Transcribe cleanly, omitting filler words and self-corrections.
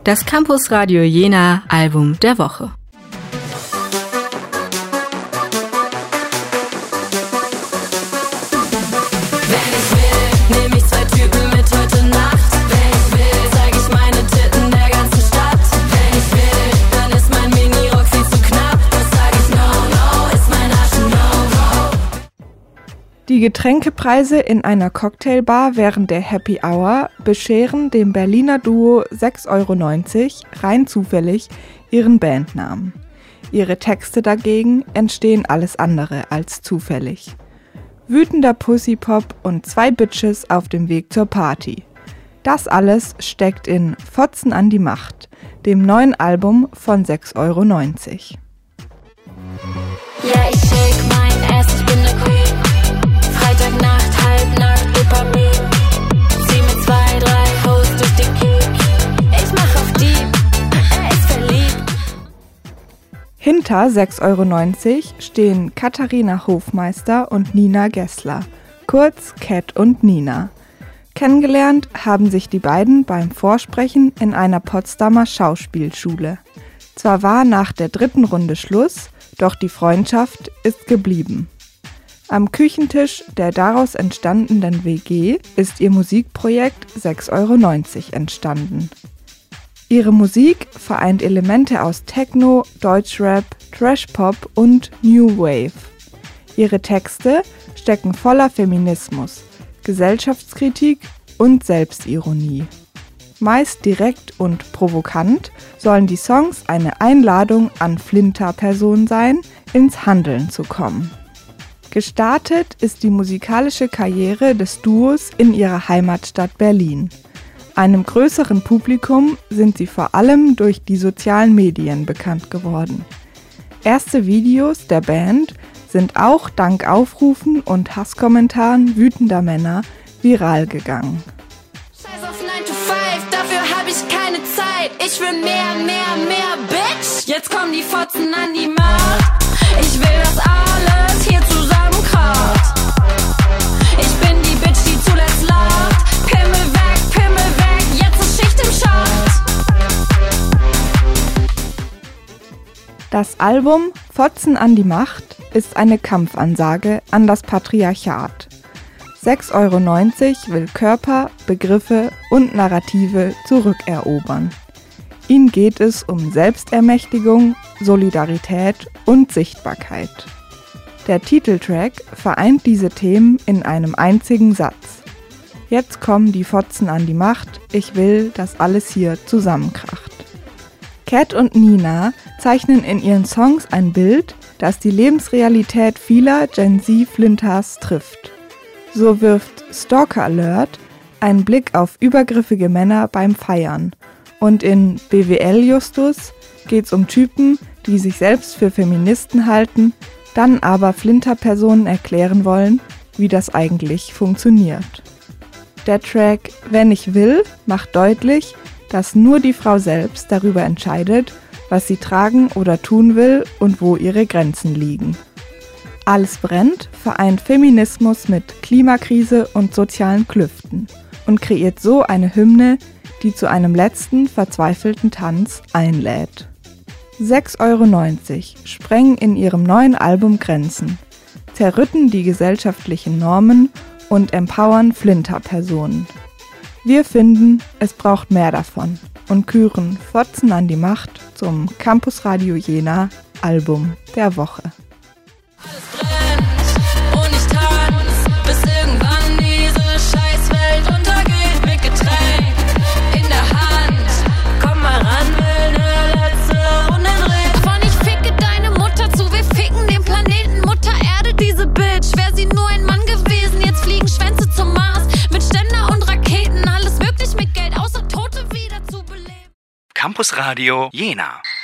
Das Campus Radio Jena Album der Woche. Die Getränkepreise in einer Cocktailbar während der Happy Hour bescheren dem Berliner Duo 6,90 € rein zufällig ihren Bandnamen. Ihre Texte dagegen entstehen alles andere als zufällig. Wütender Pussypop und 2 Bitches auf dem Weg zur Party. Das alles steckt in Fotzen an die Macht, dem neuen Album von 6,90 €. Ja, ich shake mein Ass, ich bin ne Queen. Freitagnacht, halbnackt, Dopamin. Zieh mit 2, 3 Hoes durch den Kiez. Ich mach auf die, ist verliebt. Hinter 6,90 € stehen Katharina Hofmeister und Nina Gessler, kurz Cat und Nina. Kennengelernt haben sich die beiden beim Vorsprechen in einer Potsdamer Schauspielschule. Zwar war nach der 3. Runde Schluss, doch die Freundschaft ist geblieben. Am Küchentisch der daraus entstandenen WG ist ihr Musikprojekt 6,90 € entstanden. Ihre Musik vereint Elemente aus Techno, Deutschrap, Trashpop und New Wave. Ihre Texte stecken voller Feminismus, Gesellschaftskritik und Selbstironie. Meist direkt und provokant sollen die Songs eine Einladung an Flinterpersonen sein, ins Handeln zu kommen. Gestartet ist die musikalische Karriere des Duos in ihrer Heimatstadt Berlin. Einem größeren Publikum sind sie vor allem durch die sozialen Medien bekannt geworden. Erste Videos der Band sind auch dank Aufrufen und Hasskommentaren wütender Männer viral gegangen. Scheiß auf 9 to 5, dafür hab ich keine Zeit. Ich will mehr, Bitch. Jetzt kommen die Fotzen an die Macht. Ich will, dass alles hier zusammenkracht. Ich bin die Bitch, die zuletzt lacht. Pimmel weg, jetzt ist Schicht im Schacht. Das Album Fotzen an die Macht ist eine Kampfansage an das Patriarchat. 6,90 € will Körper, Begriffe und Narrative zurückerobern. Ihnen geht es um Selbstermächtigung, Solidarität und Sichtbarkeit. Der Titeltrack vereint diese Themen in einem einzigen Satz. Jetzt kommen die Fotzen an die Macht, ich will, dass alles hier zusammenkracht. Cat und Nina zeichnen in ihren Songs ein Bild, das die Lebensrealität vieler Gen Z-Flinters trifft. So wirft Stalker Alert einen Blick auf übergriffige Männer beim Feiern. Und in BWL Justus geht's um Typen, die sich selbst für Feministen halten, dann aber Flinterpersonen erklären wollen, wie das eigentlich funktioniert. Der Track Wenn ich will macht deutlich, dass nur die Frau selbst darüber entscheidet, was sie tragen oder tun will und wo ihre Grenzen liegen. Alles brennt vereint Feminismus mit Klimakrise und sozialen Klüften und kreiert so eine Hymne, die zu einem letzten verzweifelten Tanz einlädt. 6,90 € sprengen in ihrem neuen Album Grenzen, zerrütten die gesellschaftlichen Normen und empowern Flinterpersonen. Wir finden, es braucht mehr davon und küren Fotzen an die Macht zum Campus Radio Jena Album der Woche. Alles brennt und ich tanz, bis irgendwann diese Scheißwelt untergeht mit Getränk in der Hand. Komm mal ran, will ne letzte Runde drehen. Davon ich ficke deine Mutter zu, wir ficken den Planeten Mutter Erde, diese Bitch. Wär sie nur ein Mann gewesen, jetzt fliegen Schwänze zum Mars mit Ständer und Raketen, alles möglich mit Geld, außer Tote wieder zu beleben. Campus Radio Jena.